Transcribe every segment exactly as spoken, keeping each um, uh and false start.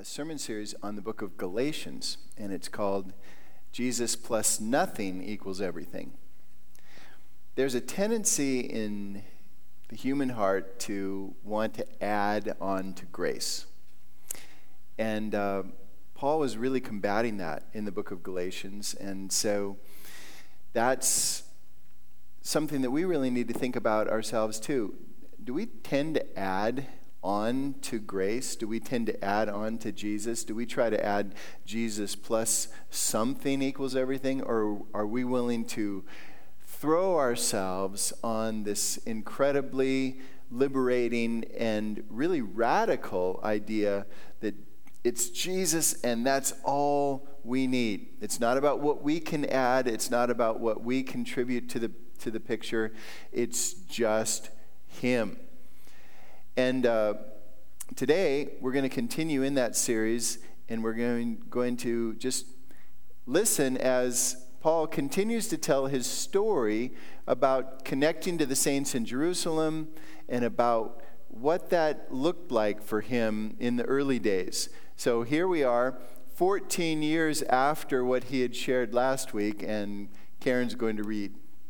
sermon series on the book of Galatians, and it's called Jesus Plus Nothing Equals Everything. There's a tendency in the human heart to want to add on to grace. And uh, Paul was really combating that in the book of Galatians, and so that's something that we really need to think about ourselves too. Do we tend to add on to grace? Do we tend to add on to Jesus? Do we try to add Jesus plus something equals everything? Or are we willing to throw ourselves on this incredibly liberating and really radical idea that it's Jesus and that's all we need? It's not about what we can add. It's not about what we contribute to the to the picture. It's just Him. And uh, today, we're going to continue in that series, and we're going, going to just listen as Paul continues to tell his story about connecting to the saints in Jerusalem and about what that looked like for him in the early days. So here we are, fourteen years after what he had shared last week, and Karen's going to read.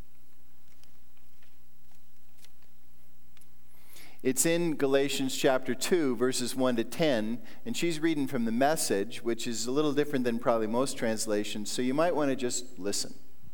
It's in Galatians chapter two, verses one to ten, and she's reading from the Message, which is a little different than probably most translations, so you might want to just listen.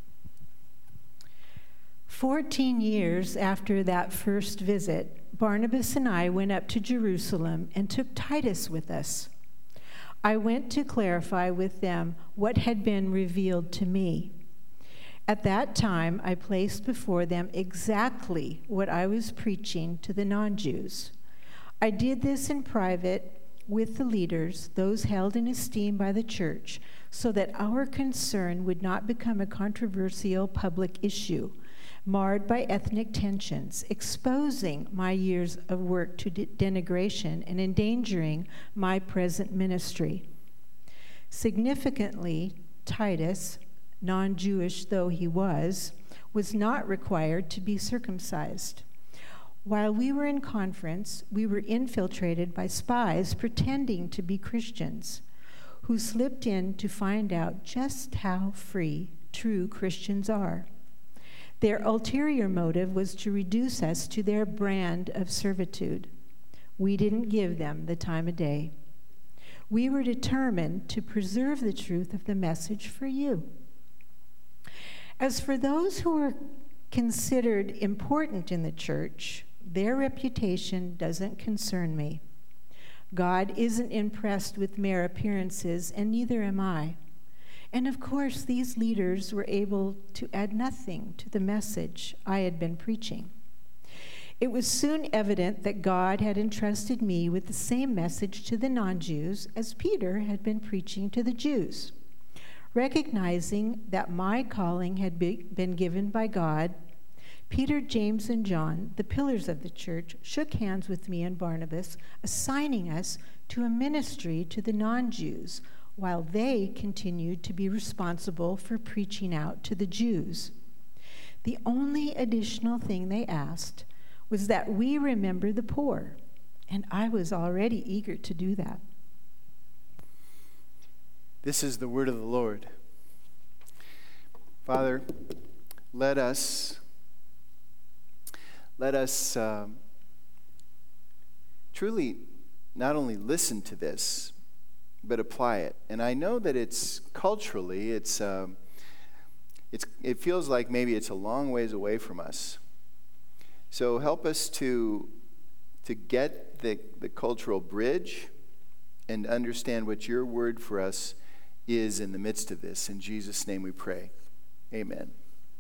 Fourteen years after that first visit, Barnabas and I went up to Jerusalem and took Titus with us. I went to clarify with them what had been revealed to me. At that time, I placed before them exactly what I was preaching to the non-Jews. I did this in private with the leaders, those held in esteem by the church, so that our concern would not become a controversial public issue, marred by ethnic tensions, exposing my years of work to de- denigration and endangering my present ministry. Significantly, Titus, non-Jewish though he was, was not required to be circumcised. While we were in conference, we were infiltrated by spies pretending to be Christians, who slipped in to find out just how free true Christians are. Their ulterior motive was to reduce us to their brand of servitude. We didn't give them the time of day. We were determined to preserve the truth of the message for you. As for those who are considered important in the church, their reputation doesn't concern me. God isn't impressed with mere appearances, and neither am I. And of course, these leaders were able to add nothing to the message I had been preaching. It was soon evident that God had entrusted me with the same message to the non-Jews as Peter had been preaching to the Jews. Recognizing that my calling had be, been given by God, Peter, James, and John, the pillars of the church, shook hands with me and Barnabas, assigning us to a ministry to the non-Jews, while they continued to be responsible for preaching out to the Jews. The only additional thing they asked was that we remember the poor, and I was already eager to do that. This is the word of the Lord. Father, let us, let us um, truly not only listen to this, but apply it. And I know that it's culturally, it's, um, it's, it feels like maybe it's a long ways away from us. So help us to, to get the, the cultural bridge and understand what your word for us is in the midst of this. In Jesus' name we pray. Amen.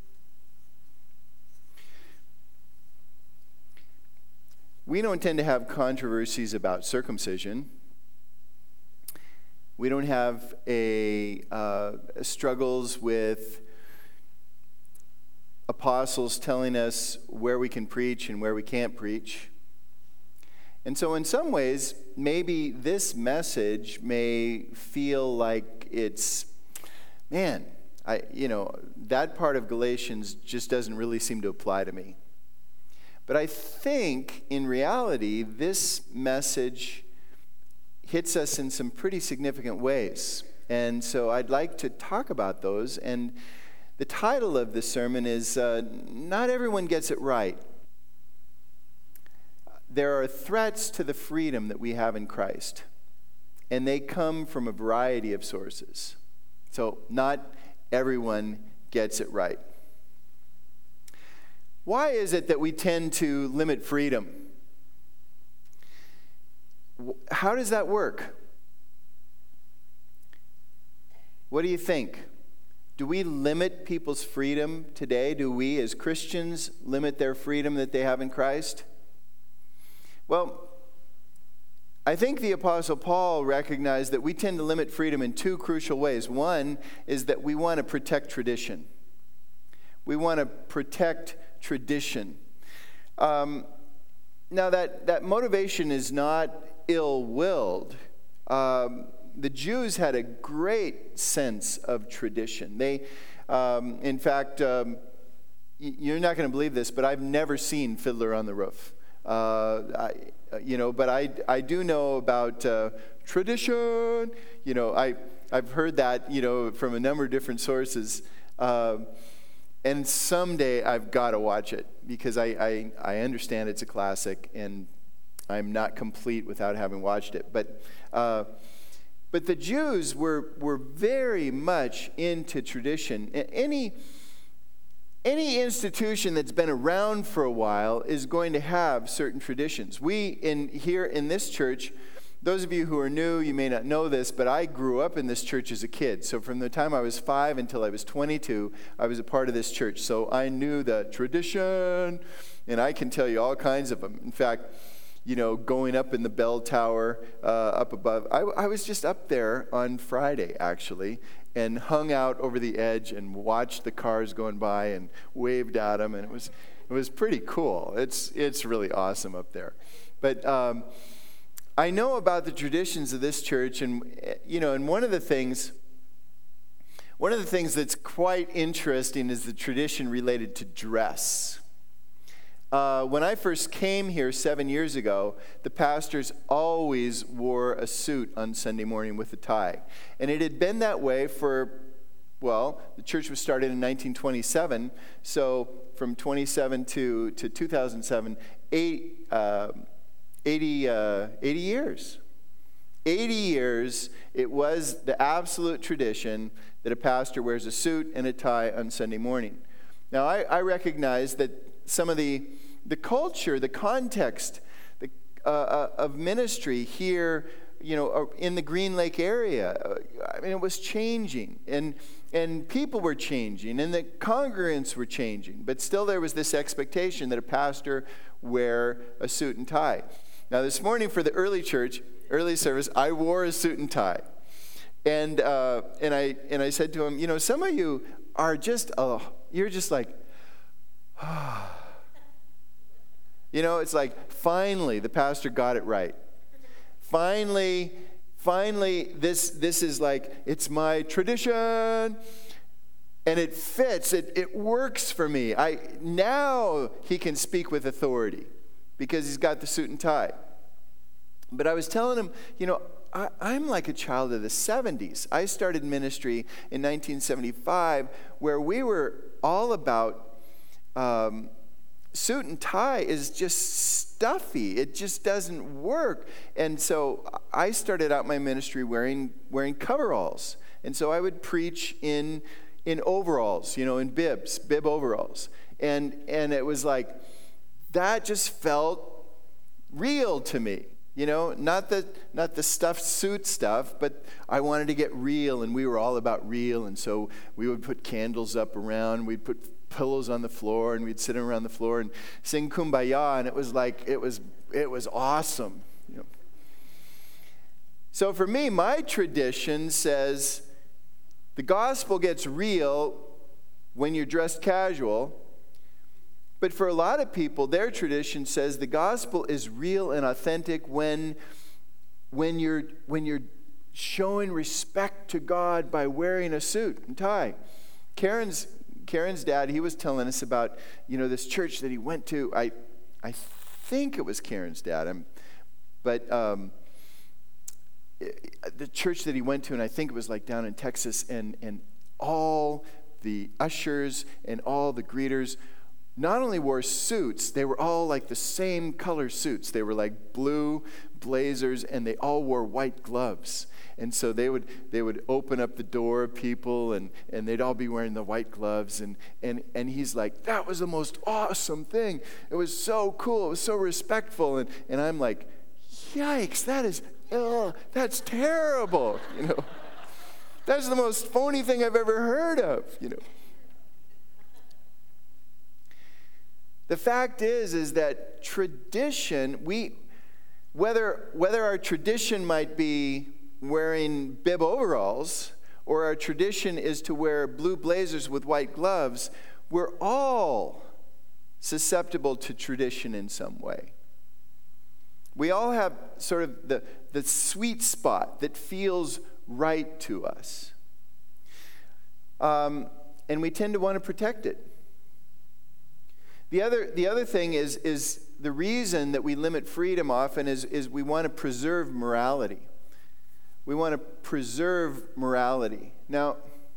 We don't tend to have controversies about circumcision. We don't have a uh, struggles with apostles telling us where we can preach and where we can't preach. And so in some ways, maybe this message may feel like it's, man, I, you know, that part of Galatians just doesn't really seem to apply to me. But I think in reality, this message hits us in some pretty significant ways. And so I'd like to talk about those. And the title of this sermon is uh, Not Everyone Gets It Right. There are threats to the freedom that we have in Christ, and they come from a variety of sources. So not everyone gets it right. Why is it that we tend to limit freedom? How does that work? What do you think? Do we limit people's freedom today? Do we as Christians limit their freedom that they have in Christ? Well, I think the Apostle Paul recognized that we tend to limit freedom in two crucial ways. One is that we want to protect tradition. We want to protect tradition. Um, now, that, that motivation is not ill-willed. Um, the Jews had a great sense of tradition. They, um, in fact, um, you're not going to believe this, but I've never seen Fiddler on the Roof. Uh, I, you know, but I, I do know about uh, tradition. You know, I, I've heard that, you know, from a number of different sources. Uh, and someday I've got to watch it because I, I, I understand it's a classic and I'm not complete without having watched it. But uh, but the Jews were, were very much into tradition. Any... Any institution that's been around for a while is going to have certain traditions. We, in here in this church, those of you who are new, you may not know this, but I grew up in this church as a kid. So from the time I was five until I was twenty-two, I was a part of this church. So I knew the tradition, and I can tell you all kinds of them. In fact, you know, going up in the bell tower uh, up above, I, I was just up there on Friday, actually, and hung out over the edge and watched the cars going by and waved at them, and it was it was pretty cool. It's it's really awesome up there. But um, I know about the traditions of this church, and you know, and one of the things one of the things that's quite interesting is the tradition related to dress. Uh, when I first came here seven years ago, the pastors always wore a suit on Sunday morning with a tie. And it had been that way for, well, the church was started in nineteen twenty-seven, so from twenty-seven to, to two thousand seven, eight, uh, eighty, uh, eighty years. eighty years, it was the absolute tradition that a pastor wears a suit and a tie on Sunday morning. Now, I, I recognize that some of the the culture, the context the, uh, uh, of ministry here, you know, in the Green Lake area, uh, I mean, it was changing, and and people were changing, and the congregants were changing, but still there was this expectation that a pastor wear a suit and tie. Now, this morning for the early church, early service, I wore a suit and tie, and uh, and I and I said to him, you know, some of you are just, oh, you're just like, ah. You know, it's like, finally, the pastor got it right. Finally, finally, this this is like, it's my tradition, and it fits, it, it works for me. I now he can speak with authority because he's got the suit and tie. But I was telling him, you know, I, I'm like a child of the seventies. I started ministry in nineteen seventy-five where we were all about... Um, suit and tie is just stuffy. It just doesn't work. And so I started out my ministry wearing wearing coveralls. And so I would preach in in overalls, you know, in bibs, bib overalls. And and it was like, that just felt real to me. You know, not the not the stuffed suit stuff, but I wanted to get real, and we were all about real. And so we would put candles up around, we'd put pillows on the floor, and we'd sit around the floor and sing Kumbaya, and it was like it was it was awesome. You know. So for me, my tradition says the gospel gets real when you're dressed casual. But for a lot of people, their tradition says the gospel is real and authentic when, when you're when you're showing respect to God by wearing a suit and tie. Karen's Karen's dad, he was telling us about, you know, this church that he went to. I I think it was Karen's dad, I'm, but um, the church that he went to, and I think it was like down in Texas, and, and all the ushers and all the greeters not only wore suits, they were all like the same color suits. They were like blue blazers, and they all wore white gloves. And so they would they would open up the door of people, and, and they'd all be wearing the white gloves. And, and, and he's like, that was the most awesome thing. It was so cool. It was so respectful. And, and I'm like, yikes, that is, ugh, that's terrible. You know, that's the most phony thing I've ever heard of, you know. The fact is, is that tradition, we, whether whether our tradition might be wearing bib overalls, or our tradition is to wear blue blazers with white gloves, we're all susceptible to tradition in some way. We all have sort of the, the sweet spot that feels right to us. Um, and we tend to want to protect it. The other, the other thing is, is the reason that we limit freedom often is, is we want to preserve morality. We want to preserve morality. Now,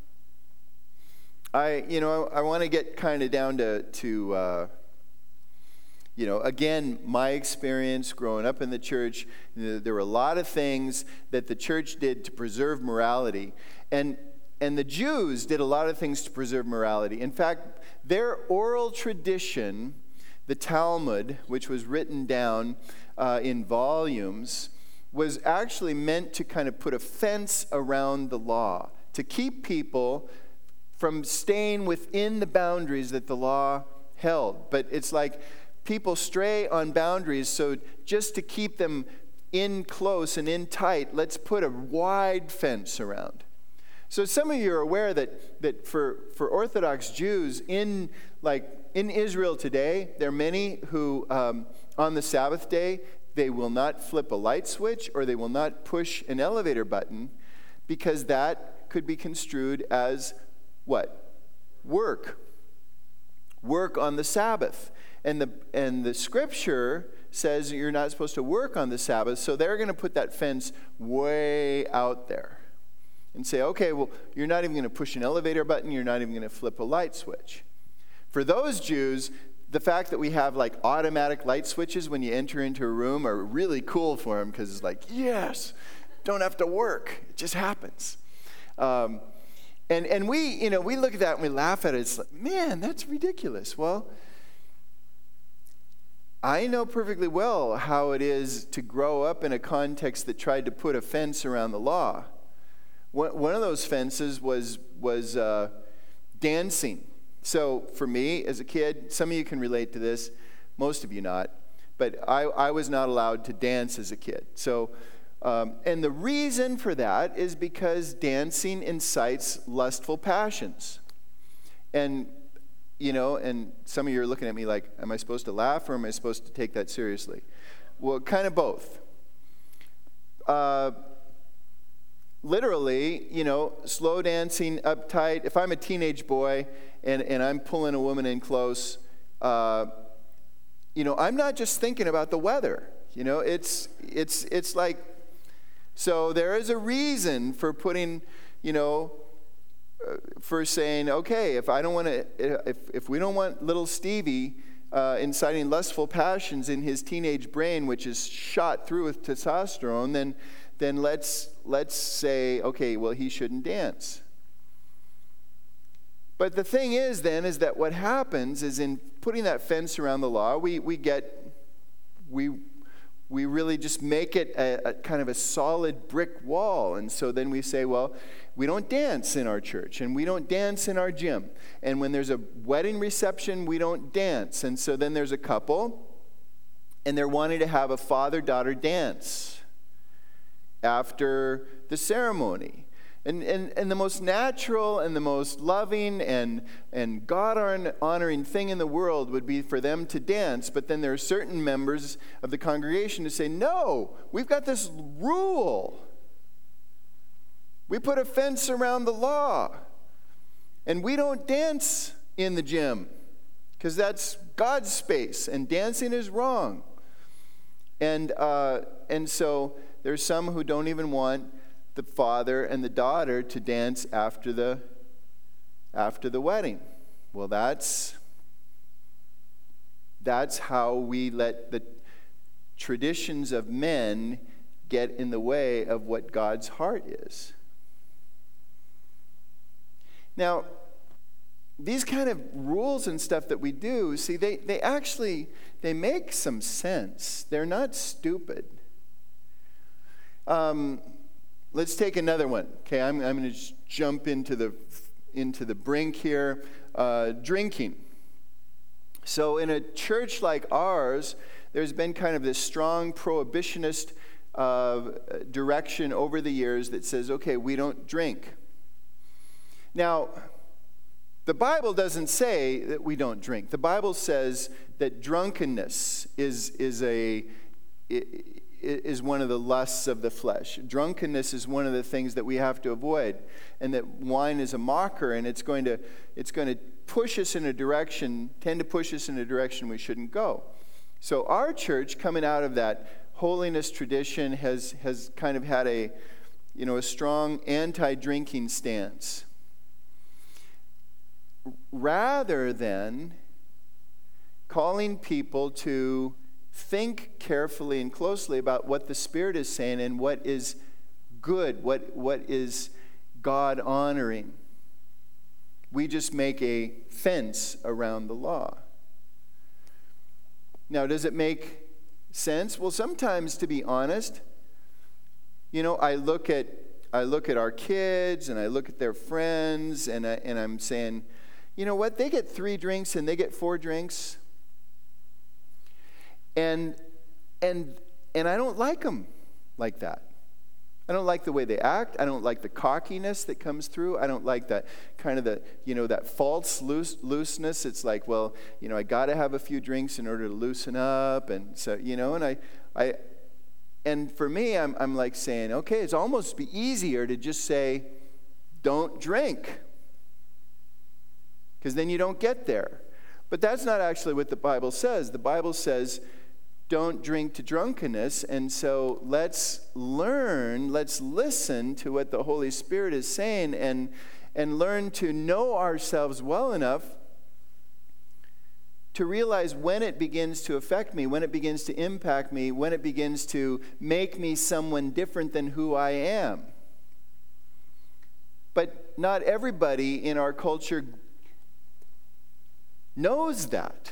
I, you know, I, I want to get kind of down to, to uh, you know, again, my experience growing up in the church, there were a lot of things that the church did to preserve morality. And And the Jews did a lot of things to preserve morality. In fact, their oral tradition, the Talmud, which was written down uh, in volumes, was actually meant to kind of put a fence around the law, to keep people from staying within the boundaries that the law held. But it's like people stray on boundaries, so just to keep them in close and in tight, let's put a wide fence around. So some of you are aware that, that for, for Orthodox Jews in like in Israel today, there are many who um, on the Sabbath day, they will not flip a light switch or they will not push an elevator button, because that could be construed as what? Work. Work on the Sabbath. And the, and the scripture says you're not supposed to work on the Sabbath, so they're going to put that fence way out there. And say, okay, well, you're not even going to push an elevator button. You're not even going to flip a light switch. For those Jews, the fact that we have like automatic light switches when you enter into a room are really cool for them, because it's like, yes, don't have to work. It just happens. Um, and and we, you know, we look at that and we laugh at it. It's like, man, that's ridiculous. Well, I know perfectly well how it is to grow up in a context that tried to put a fence around the law. One of those fences was was uh, dancing. So for me as a kid, some of you can relate to this, most of you not, but I, I was not allowed to dance as a kid. So, um, and the reason for that is because dancing incites lustful passions. And, you know, and some of you are looking at me like, am I supposed to laugh or am I supposed to take that seriously? Well, kind of both. Uh, Literally, you know, slow dancing, uptight. If I'm a teenage boy and, and I'm pulling a woman in close, uh, you know, I'm not just thinking about the weather. You know, it's it's it's like, so there is a reason for putting, you know, uh, for saying, okay, if I don't want to, if if we don't want little Stevie uh, inciting lustful passions in his teenage brain, which is shot through with testosterone, then. then let's let's say, okay, well, he shouldn't dance. But the thing is then is that what happens is in putting that fence around the law, we we get we we really just make it a, a kind of a solid brick wall. And so then we say, well, we don't dance in our church and we don't dance in our gym. And when there's a wedding reception, we don't dance. And so then there's a couple and they're wanting to have a father-daughter dance after the ceremony. And, and and the most natural and the most loving and, and God-honoring thing in the world would be for them to dance, but then there are certain members of the congregation who say, no, we've got this rule. We put a fence around the law, and we don't dance in the gym, because that's God's space, and dancing is wrong. And uh, and so there's some who don't even want the father and the daughter to dance after the after the wedding. Well, that's that's how we let the traditions of men get in the way of what God's heart is. Now, these kind of rules and stuff that we do, see, they, they actually, they make some sense. They're not stupid. Um, let's take another one. Okay, I'm, I'm going to just jump into the, into the brink here. Uh, drinking. So in a church like ours, there's been kind of this strong prohibitionist uh, direction over the years that says, okay, we don't drink. Now, the Bible doesn't say that we don't drink. The Bible says that drunkenness is, is, a, is one of the lusts of the flesh. Drunkenness is one of the things that we have to avoid, and that wine is a mocker, and it's going to, it's going to push us in a direction, tend to push us in a direction we shouldn't go. So our church, coming out of that holiness tradition, has, has kind of had a, you know, a strong anti-drinking stance. Rather than calling people to think carefully and closely about what the Spirit is saying and what is good, what, what is God-honoring. We just make a fence around the law. Now, does it make sense? Well, sometimes, to be honest, you know, I look at I look at our kids and I look at their friends, and I, and I'm saying, you know what? They get three drinks and they get four drinks, and and and I don't like them like that. I don't like the way they act. I don't like the cockiness that comes through. I don't like that kind of the, you know, that false loose, looseness. It's like, well, you know, I got to have a few drinks in order to loosen up. And so, you know, and I, I, and for me, I'm, I'm like saying, okay, it's almost be easier to just say, don't drink. Because then you don't get there. But that's not actually what the Bible says. The Bible says, don't drink to drunkenness. And so let's learn, let's listen to what the Holy Spirit is saying, and, and learn to know ourselves well enough to realize when it begins to affect me, when it begins to impact me, when it begins to make me someone different than who I am. But not everybody in our culture knows that.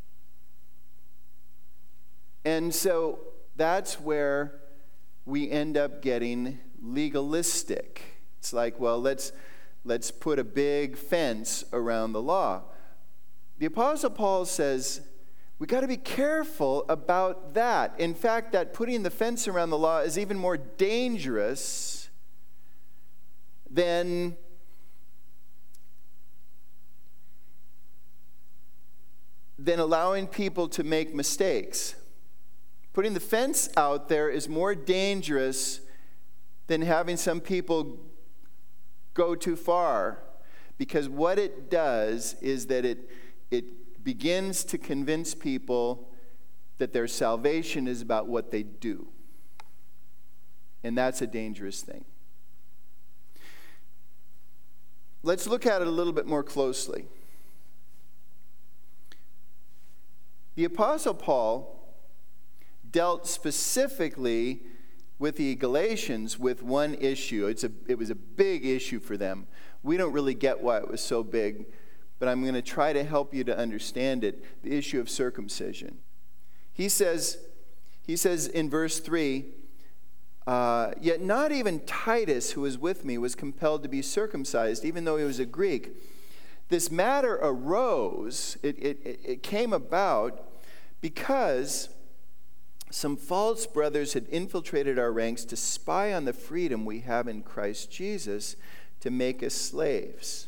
And so that's where we end up getting legalistic. It's like, well, let's let's put a big fence around the law. The Apostle Paul says we got to be careful about that. In fact, that putting the fence around the law is even more dangerous than than allowing people to make mistakes. Putting the fence out there is more dangerous than having some people go too far, because what it does is that it it begins to convince people that their salvation is about what they do. And that's a dangerous thing. Let's look at it a little bit more closely. The Apostle Paul dealt specifically with the Galatians with one issue. It's a, it was a big issue for them. We don't really get why it was so big, but I'm going to try to help you to understand it, the issue of circumcision. He says, he says in verse three, uh, yet not even Titus, who was with me, was compelled to be circumcised, even though he was a Greek. This matter arose, it, it, it came about because some false brothers had infiltrated our ranks to spy on the freedom we have in Christ Jesus, to make us slaves.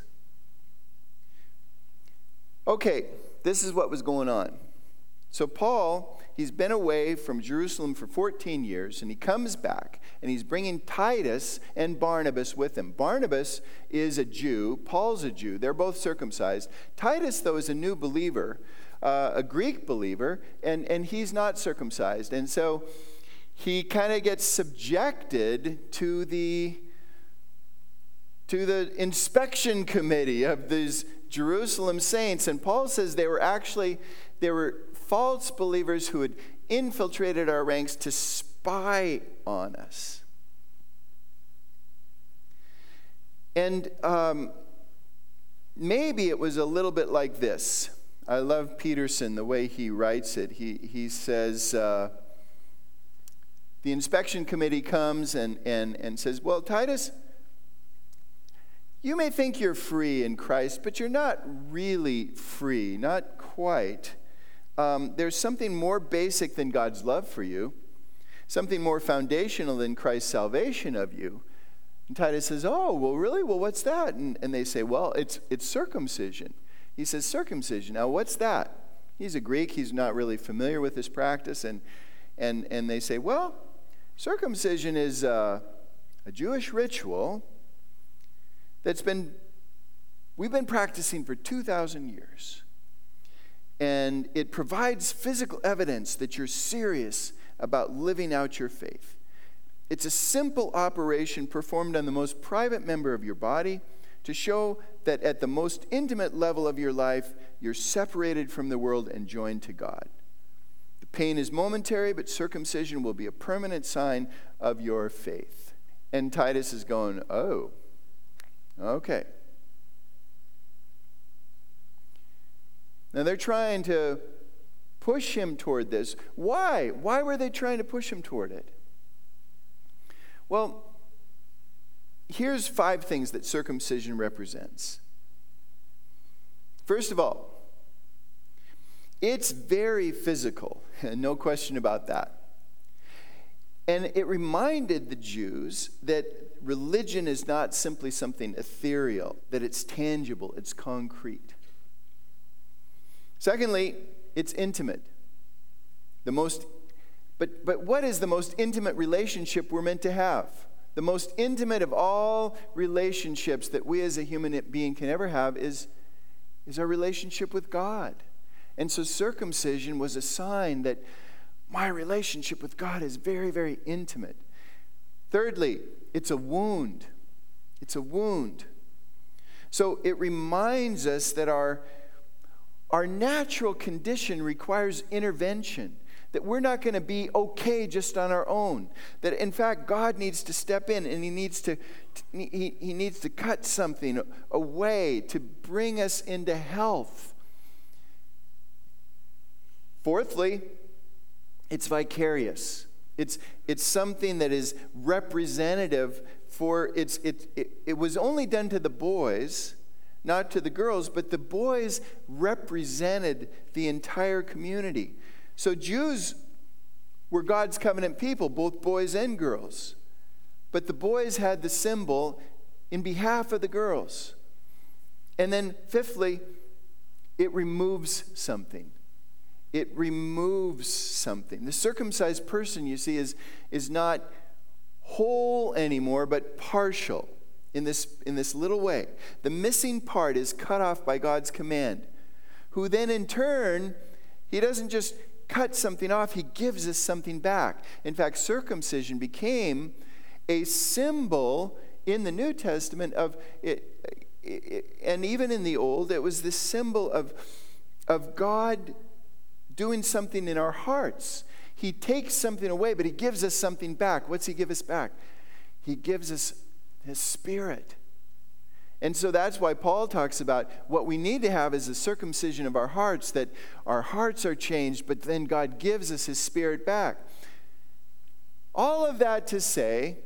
Okay, this is what was going on. So Paul, he's been away from Jerusalem for fourteen years, and he comes back, and he's bringing Titus and Barnabas with him. Barnabas is a Jew. Paul's a Jew. They're both circumcised. Titus, though, is a new believer, uh, a Greek believer, and, and he's not circumcised. And so he kind of gets subjected to the to the inspection committee of these Jerusalem saints. And Paul says they were actually, they were false believers who had infiltrated our ranks to spy on us. And um, maybe it was a little bit like this. I love Peterson, the way he writes it. He, he says, uh, the inspection committee comes and, and, and says, well, Titus, you may think you're free in Christ, but you're not really free, not quite. Um, there's something more basic than God's love for you, something more foundational than Christ's salvation of you. And Titus says, oh, well, really? Well, what's that? And, and they say, well, it's it's circumcision. He says, circumcision. Now, what's that? He's a Greek. He's not really familiar with this practice. And and and they say, well, circumcision is uh, a Jewish ritual that's been, we've been practicing for two thousand years. And it provides physical evidence that you're serious about living out your faith. It's a simple operation performed on the most private member of your body to show that at the most intimate level of your life, you're separated from the world and joined to God. The pain is momentary, but circumcision will be a permanent sign of your faith. And Titus is going, oh, okay. Now they're trying to push him toward this. Why? Why were they trying to push him toward it? Well, here's five things that circumcision represents. First of all, it's very physical, no question about that. And it reminded the Jews that religion is not simply something ethereal, that it's tangible, it's concrete. Secondly, it's intimate. The most, but, but what is the most intimate relationship we're meant to have? The most intimate of all relationships that we as a human being can ever have is, is our relationship with God. And so circumcision was a sign that my relationship with God is very, very intimate. Thirdly, it's a wound. It's a wound. So it reminds us that our, our natural condition requires intervention, that we're not going to be okay just on our own. That in fact, God needs to step in and he needs to, he, he needs to cut something away to bring us into health. Fourthly, it's vicarious. It's, it's something that is representative for, it's, it, it, it was only done to the boys, not to the girls, but the boys represented the entire community. So Jews were God's covenant people, both boys and girls. But the boys had the symbol in behalf of the girls. And then fifthly, it removes something. It removes something. The circumcised person, you see, is, is not whole anymore, but partial in this, in this little way. The missing part is cut off by God's command, who then in turn, he doesn't just cut something off, he gives us something back. In fact, circumcision became a symbol in the New Testament of it, it and even in the Old, it was this symbol of, of God doing something in our hearts. He takes something away, but he gives us something back. What's he give us back? He gives us his Spirit. And so that's why Paul talks about what we need to have is a circumcision of our hearts, that our hearts are changed, but then God gives us his Spirit back. All of that to say,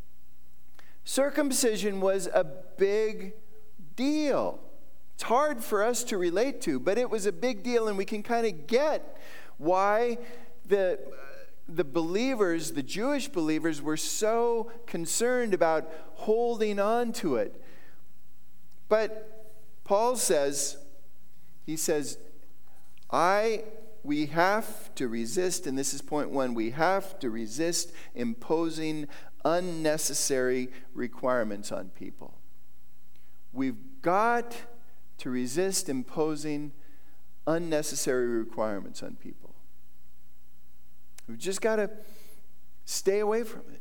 circumcision was a big deal. It's hard for us to relate to, but it was a big deal, and we can kind of get why the, the believers, the Jewish believers, were so concerned about holding on to it. But Paul says, he says, I, we have to resist, and this is point one, we have to resist imposing unnecessary requirements on people. We've got to resist imposing unnecessary requirements on people. We've just got to Stay away from it.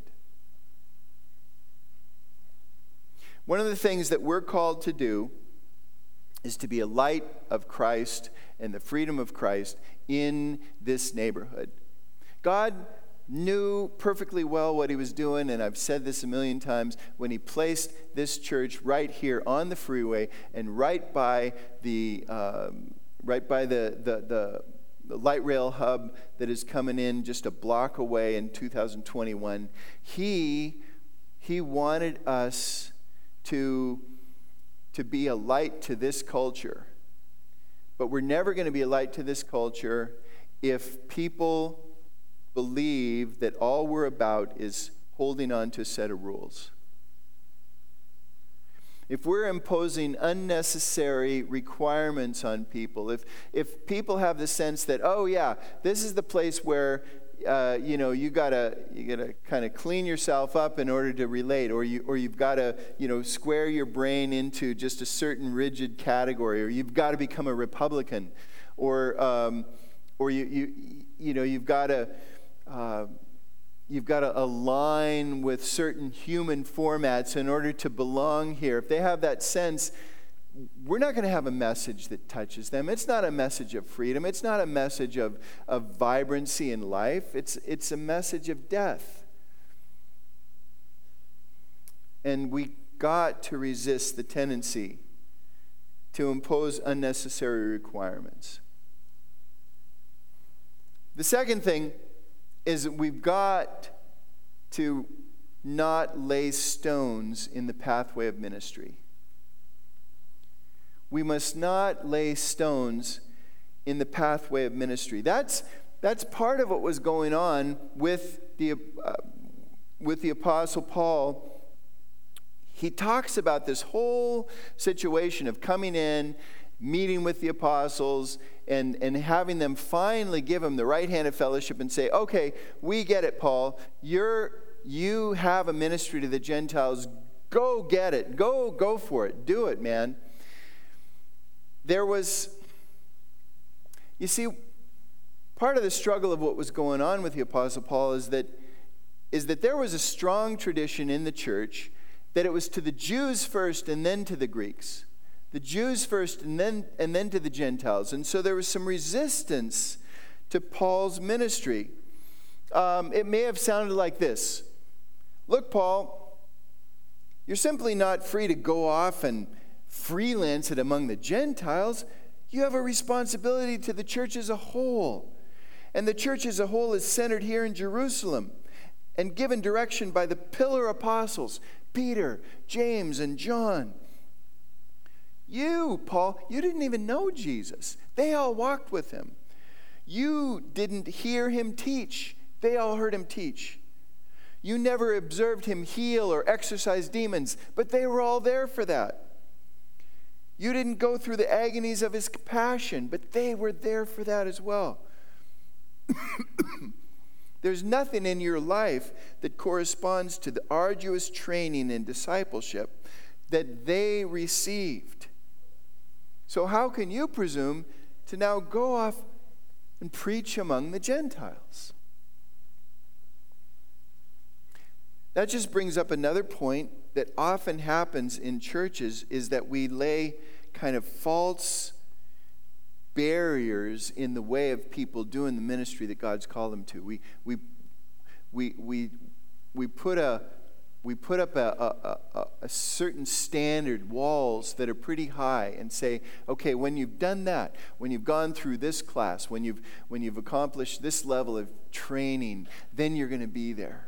One of the things that we're called to do is to be a light of Christ and the freedom of Christ in this neighborhood. God knew perfectly well what he was doing, and I've said this a million times, when he placed this church right here on the freeway and right by the um, right by the, the, the, the light rail hub that is coming in just a block away in two thousand twenty-one. He, he wanted us to, to be a light to this culture. But we're never going to be a light to this culture if people believe that all we're about is holding on to a set of rules. If we're imposing unnecessary requirements on people, if if people have the sense that, oh yeah, this is the place where uh, you know you gotta you gotta kind of clean yourself up in order to relate, or you or you've got to you know square your brain into just a certain rigid category, or you've got to become a Republican, or um, or you you you know you've got to uh, you've got to align with certain human formats in order to belong here. If they have that sense, we're not going to have a message that touches them. It's not a message of freedom. It's not a message of, of vibrancy in life. It's, it's a message of death. And we got to resist the tendency to impose unnecessary requirements. The second thing is that we've got to not lay stones in the pathway of ministry. We must not lay stones in the pathway of ministry. That's, that's part of what was going on with the, uh, with the Apostle Paul. He talks about this whole situation of coming in, meeting with the apostles, and, and having them finally give him the right hand of fellowship and say, okay, we get it, Paul. You're, you have a ministry to the Gentiles. Go get it. Go, go for it. Do it, man. There was, you see, part of the struggle of what was going on with the Apostle Paul is that, is that there was a strong tradition in the church that it was to the Jews first and then to the Greeks. The Jews first and then and then to the Gentiles. And so there was some resistance to Paul's ministry. Um, it may have sounded like this. Look, Paul, you're simply not free to go off and freelance it among the Gentiles. You have a responsibility to the church as a whole. And the church as a whole is centered here in Jerusalem and given direction by the pillar apostles, Peter, James, and John. You, Paul, you didn't even know Jesus. They all walked with him. You didn't hear him teach. They all heard him teach. You never observed him heal or exorcise demons, but they were all there for that. You didn't go through the agonies of his passion, but they were there for that as well. There's nothing in your life that corresponds to the arduous training and discipleship that they received. So how can you presume to now go off and preach among the Gentiles? That just brings up another point that often happens in churches, is that we lay kind of false barriers in the way of people doing the ministry that God's called them to. We we we we we put a we put up a, a, a, a certain standard, walls that are pretty high, and say, okay, when you've done that, when you've gone through this class, when you've when you've accomplished this level of training, then you're going to be there.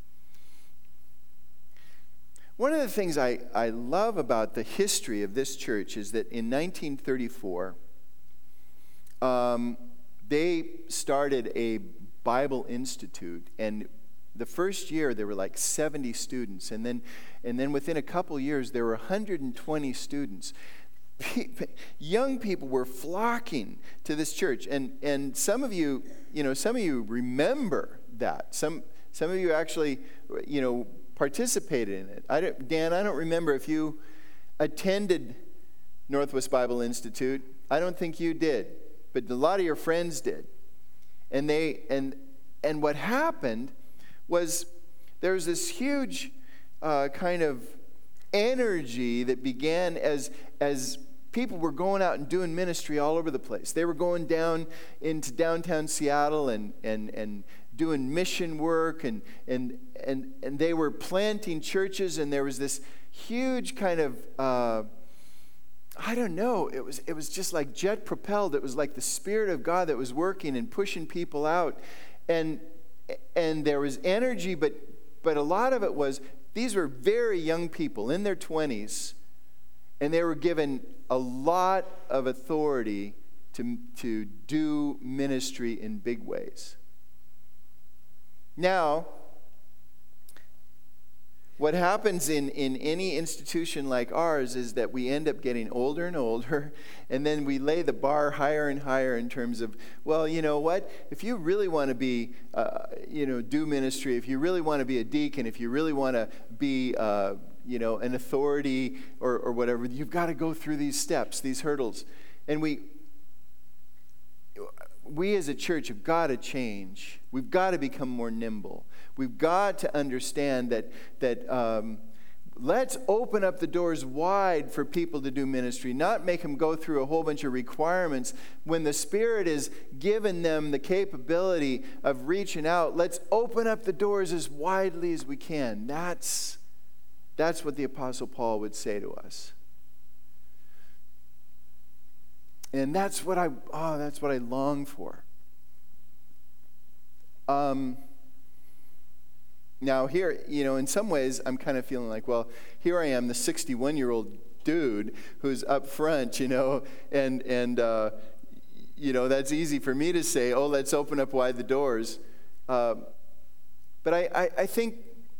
One of the things I, I love about the history of this church is that in nineteen thirty-four, um, they started a Bible Institute, and the first year there were like seventy students, and then and then within a couple years there were one hundred twenty students. Young people were flocking to this church, and and some of you, you know, some of you remember that. Some some of you actually, you know, participated in it. I don't, Dan, I don't remember if you attended Northwest Bible Institute. I don't think you did, but a lot of your friends did. And they and and what happened was there was this huge uh, kind of energy that began as as people were going out and doing ministry all over the place. They were going down into downtown Seattle and and and doing mission work, and and and and they were planting churches, and there was this huge kind of uh, I don't know, it was it was just like jet propelled. It was like the Spirit of God that was working and pushing people out, and and there was energy, but but a lot of it was these were very young people in their twenties, and they were given a lot of authority to to do ministry in big ways. Now, what happens in, in any institution like ours is that we end up getting older and older, and then we lay the bar higher and higher in terms of, well, you know what? If you really want to be, uh, you know, do ministry, if you really want to be a deacon, if you really want to be, uh, you know, an authority or, or whatever, you've got to go through these steps, these hurdles. And we, we as a church have got to change. We've got to become more nimble. We've got to understand that that um, let's open up the doors wide for people to do ministry, not make them go through a whole bunch of requirements. When the Spirit has given them the capability of reaching out, let's open up the doors as widely as we can. That's, that's what the Apostle Paul would say to us. And that's what I, oh, that's what I long for. Um, now here, you know, in some ways, I'm kind of feeling like, well, here I am, the sixty-one-year-old dude who's up front, you know, and, and uh, you know, that's easy for me to say, oh, let's open up wide the doors. Uh, but I, I, I think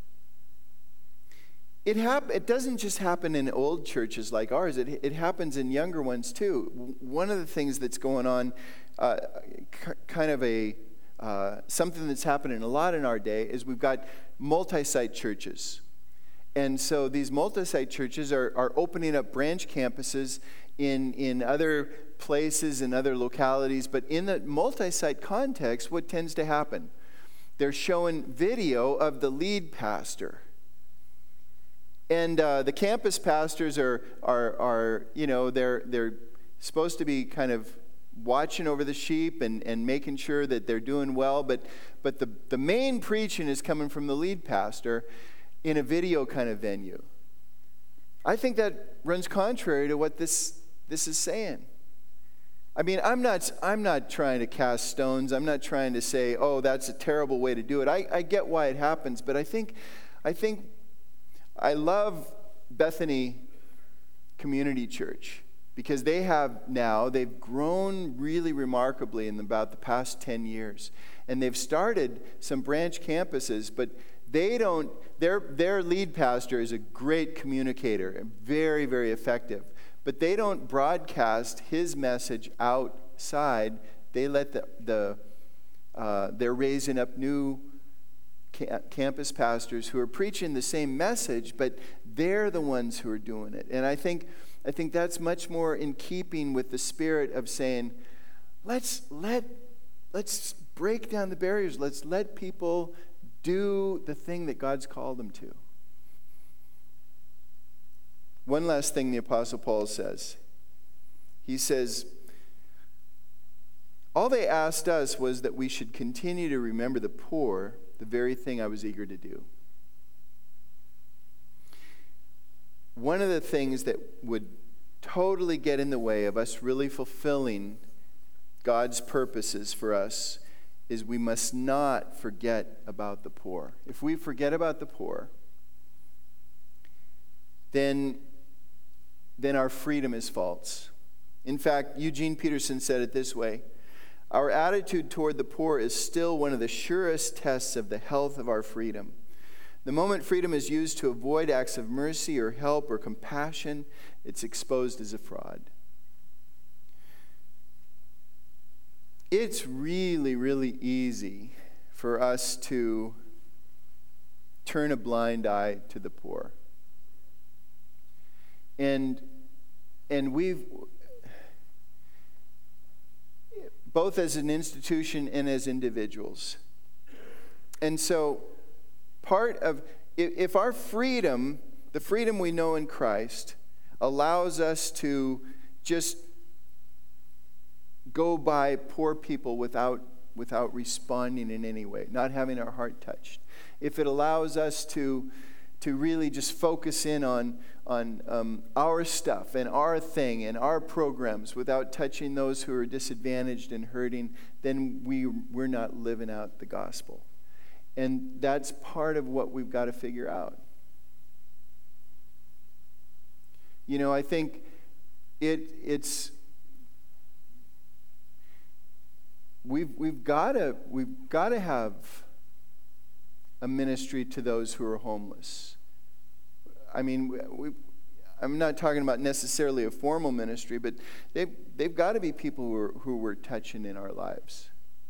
It hap- It doesn't just happen in old churches like ours. It, it happens in younger ones too. One of the things that's going on, uh, c- kind of a uh, something that's happening a lot in our day, is we've got multi-site churches. And so these multi-site churches are, are opening up branch campuses in, in other places and other localities. But in the multi-site context, what tends to happen? They're showing video of the lead pastor. And uh, the campus pastors are, are, are, you know, they're they're supposed to be kind of watching over the sheep and, and making sure that they're doing well. But but the, the main preaching is coming from the lead pastor in a video kind of venue. I think that runs contrary to what this this is saying. I mean, I'm not I'm not trying to cast stones. I'm not trying to say, oh, that's a terrible way to do it. I, I get why it happens, but I think I think. I love Bethany Community Church because they have now, they've grown really remarkably in about the past ten years. And they've started some branch campuses, but they don't, their, their lead pastor is a great communicator and very, very effective. But they don't broadcast his message outside. They let the, the uh, they're raising up new campus pastors who are preaching the same message, but they're the ones who are doing it. And I think I think that's much more in keeping with the spirit of saying, let's let let's break down the barriers. Let's let people do the thing that God's called them to. One last thing the Apostle Paul says. He says, all they asked us was that we should continue to remember the poor, the very thing I was eager to do. One of the things that would totally get in the way of us really fulfilling God's purposes for us is we must not forget about the poor. If we forget about the poor, then, then our freedom is false. In fact, Eugene Peterson said it this way: our attitude toward the poor is still one of the surest tests of the health of our freedom. The moment freedom is used to avoid acts of mercy or help or compassion, it's exposed as a fraud. It's really, really easy for us to turn a blind eye to the poor. And, and we've... both as an institution and as individuals. And so Part of, if our freedom, the freedom we know in Christ, allows us to just go by poor people without, without responding in any way, not having our heart touched. If it allows us to, to really just focus in on, on um, our stuff and our thing and our programs without touching those who are disadvantaged and hurting, then we, we're not living out the gospel. And that's part of what we've got to figure out. You know, I think it it's we've we've got to we've got to have a ministry to those who are homeless. I mean, we, we I'm not talking about necessarily a formal ministry, but they've they've got to be people who are, who we're touching in our lives.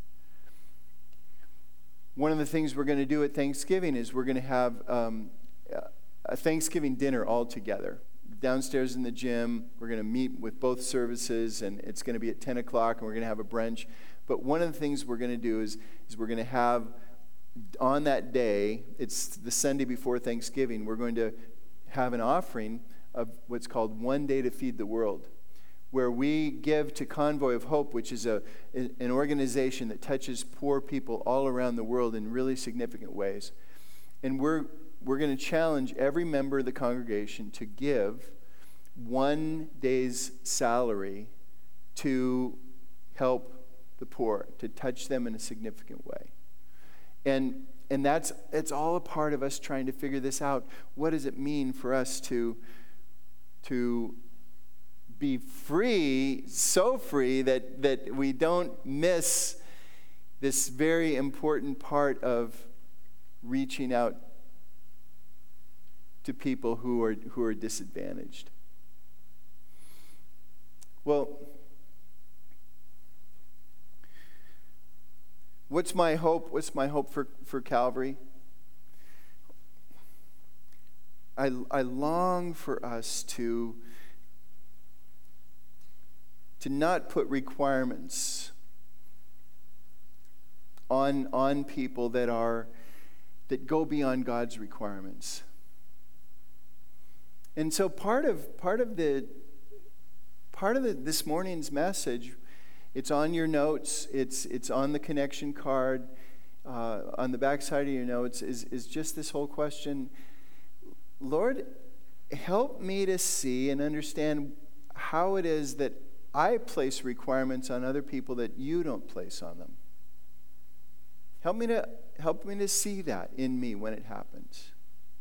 One of the things we're going to do at Thanksgiving is we're going to have um, a Thanksgiving dinner all together. Downstairs in the gym, we're going to meet with both services, and it's going to be at ten o'clock, and we're going to have a brunch. But one of the things we're going to do is, is we're going to have, on that day, it's the Sunday before Thanksgiving, we're going to have an offering of what's called One Day to Feed the World, where we give to Convoy of Hope, which is a an organization that touches poor people all around the world in really significant ways. And we're we're going to challenge every member of the congregation to give one day's salary to help the poor, to touch them in a significant way. And and that's it's all a part of us trying to figure this out. What does it mean for us to to be free, so free that, that we don't miss this very important part of reaching out to people who are who are disadvantaged? Well, what's my hope? What's my hope for, for Calvary? I, I long for us to to not put requirements on, on people that are that go beyond God's requirements. And so part of part of the part of the, this morning's message, it's on your notes, it's it's on the connection card, uh, on the back side of your notes, is, is just this whole question. Lord, help me to see and understand how it is that I place requirements on other people that you don't place on them. Help me to help me to see that in me when it happens.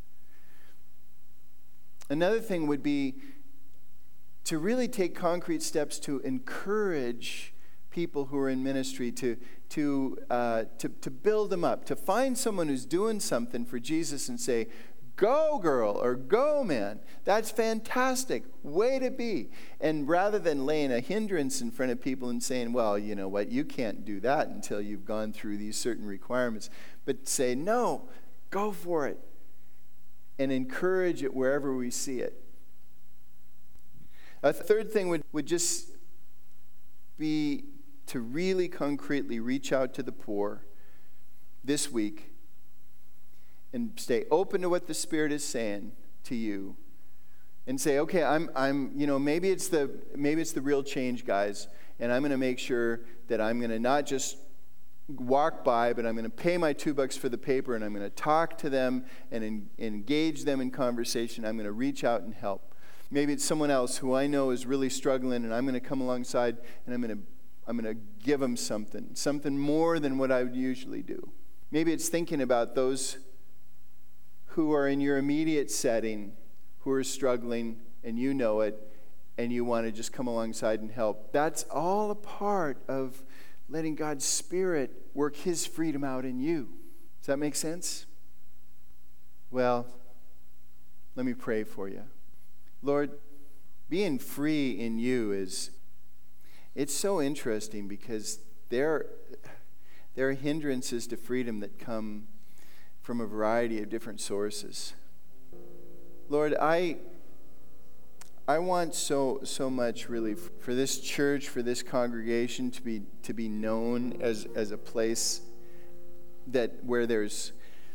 Another thing would be to really take concrete steps to encourage people who are in ministry, to to uh, to to build them up, to find someone who's doing something for Jesus and say, "Go, girl," or "Go, man. That's fantastic. Way to be." And rather than laying a hindrance in front of people and saying, "Well, you know what, you can't do that until you've gone through these certain requirements," but say, "No, go for it." And encourage it wherever we see it. A third thing would, would just be to really concretely reach out to the poor this week and stay open to what the Spirit is saying to you, and say, okay, I'm, I'm, you know, maybe it's the, maybe it's the real change, guys, and I'm going to make sure that I'm going to not just walk by, but I'm going to pay my two bucks for the paper, and I'm going to talk to them and en- engage them in conversation. I'm going to reach out and help. Maybe it's someone else who I know is really struggling, and I'm going to come alongside, and I'm going to, I'm going to give them something, something more than what I would usually do. Maybe it's thinking about those who are in your immediate setting, who are struggling, and you know it, and you want to just come alongside and help. That's all a part of letting God's Spirit work His freedom out in you. Does that make sense? Well, let me pray for you. Lord, being free in you is, it's so interesting because there, there are hindrances to freedom that come from a variety of different sources. Lord, I I want so so much really for this church, for this congregation to be to be known as as a place that where there's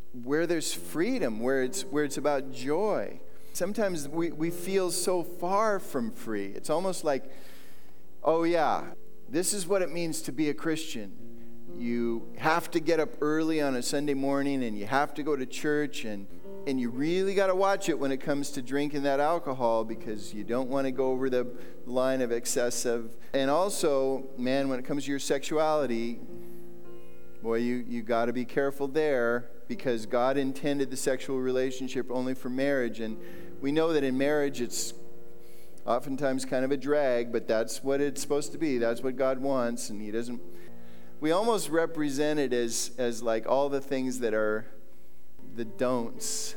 where there's freedom, where it's where it's about joy. Sometimes we, we feel so far from free. It's almost like, oh yeah, this is what it means to be a Christian. You have to get up early on a Sunday morning, and you have to go to church, and, and you really got to watch it when it comes to drinking that alcohol, because you don't want to go over the line of excessive. And also, man, when it comes to your sexuality, boy, you, you got to be careful there, because God intended the sexual relationship only for marriage. And we know that in marriage it's oftentimes kind of a drag, but that's what it's supposed to be. That's what God wants, and he doesn't. We almost represent it as, as like all the things that are the don'ts.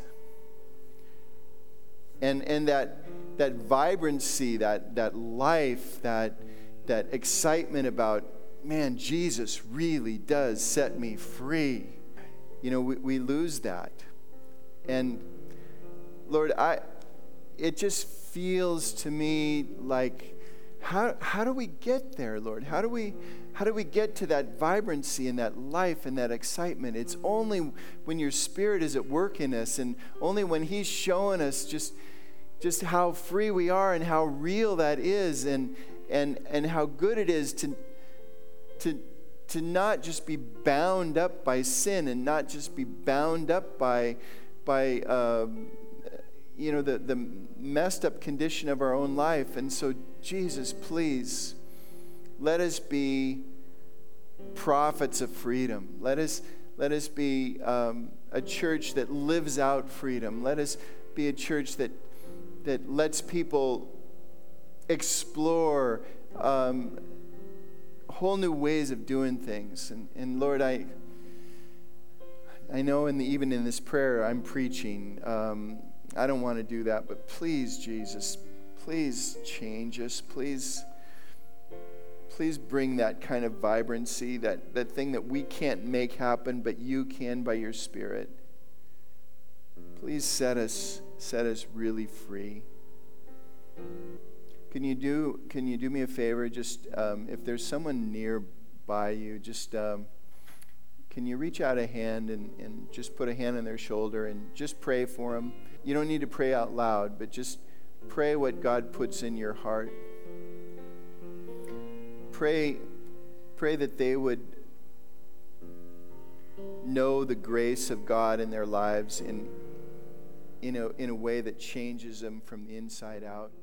And and that that vibrancy, that that life, that that excitement about, man, Jesus really does set me free. You know, we, we lose that. And Lord, I it just feels to me like, how how do we get there, Lord? How do we how do we get to that vibrancy and that life and that excitement? It's only when your Spirit is at work in us, and only when he's showing us just just how free we are and how real that is, and and and how good it is to to to not just be bound up by sin, and not just be bound up by by um, you know the the messed up condition of our own life. And so, Jesus, please let us be prophets of freedom. Let us let us be um, a church that lives out freedom. Let us be a church that that lets people explore um, whole new ways of doing things. And, and Lord, I I know in the, even in this prayer I'm preaching. Um, I don't want to do that, but please, Jesus, please change us. Please, please bring that kind of vibrancy, that, that thing that we can't make happen, but you can by your Spirit. Please set us set us really free. Can you do Can you do me a favor? Just um, if there's someone nearby you, just um, can you reach out a hand and, and just put a hand on their shoulder and just pray for them? You don't need to pray out loud, but just pray what God puts in your heart. Pray, pray that they would know the grace of God in their lives in, in, a, in a way that changes them from the inside out.